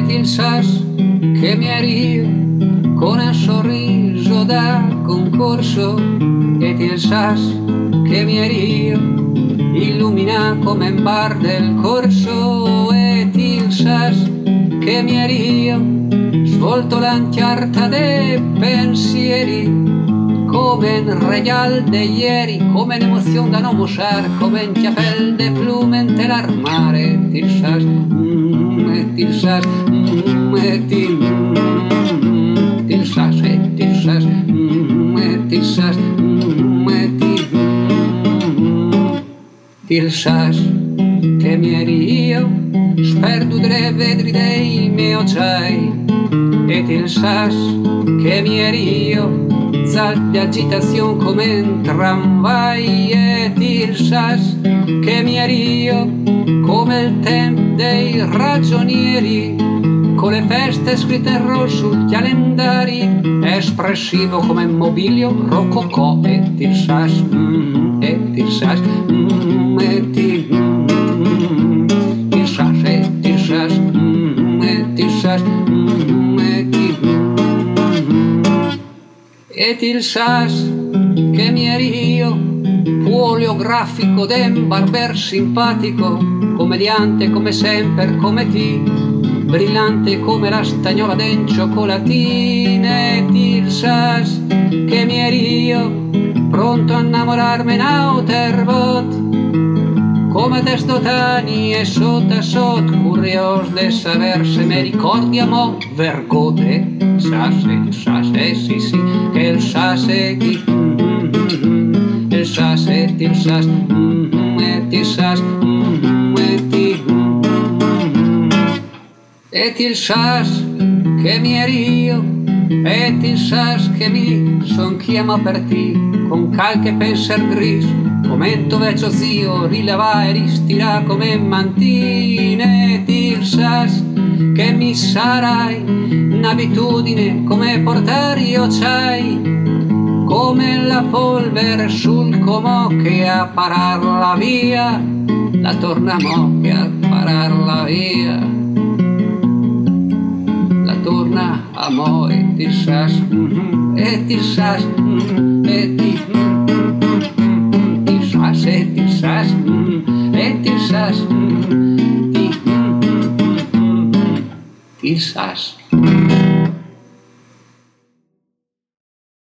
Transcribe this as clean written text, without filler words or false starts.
il sas che mi eri io con un sorriso da concorso, ed il sas che mi eri io illumina come un bar del corso, ed il sas che mi eri io svolto l'antiarta dei pensieri come un regal de ieri, come un'emozione da non mosciar, come un chiapel de plume en l'armare, et il sas, et il sas, et il sas, et il sas, et il sas, il sas che mi eri io sperdudre vedri dei miei occhiai, ed il sas che mi eri io salti di agitazione come un tramvai, ed il sas che mi eri io come il tempo dei ragionieri con le feste scritte in rosso sui calendari, espressivo come mobilio rococò, ed il sas, ed il sas, ed il sas, ed il sas, ed il sas, ed il sas che mi eri io, oleografico d'un barber simpatico, commediante come sempre, come ti, brillante come la stagnola d'un cioccolatino, ed il sas che mi eri io, pronto a innamorarmi in outerbot, come testotani e sotto sotto, curios de saber se mi ricordiamo vergote, sas, sì sì, che il sas è chi, il sas è il sas, et il sas, et il sas che mi eri io, et il sas che mi son chiama per ti, con calche penser gris, come tuo vecchio zio rileva e ristirà come mantine, ed il sas che mi sarai un'abitudine come portare io c'hai, come la polvere sul comò che a pararla via, la tornamo che a pararla via, la torna a mo, ed il sas, ed il sas, ed il sas, ed il sas, ed il sas, il sas.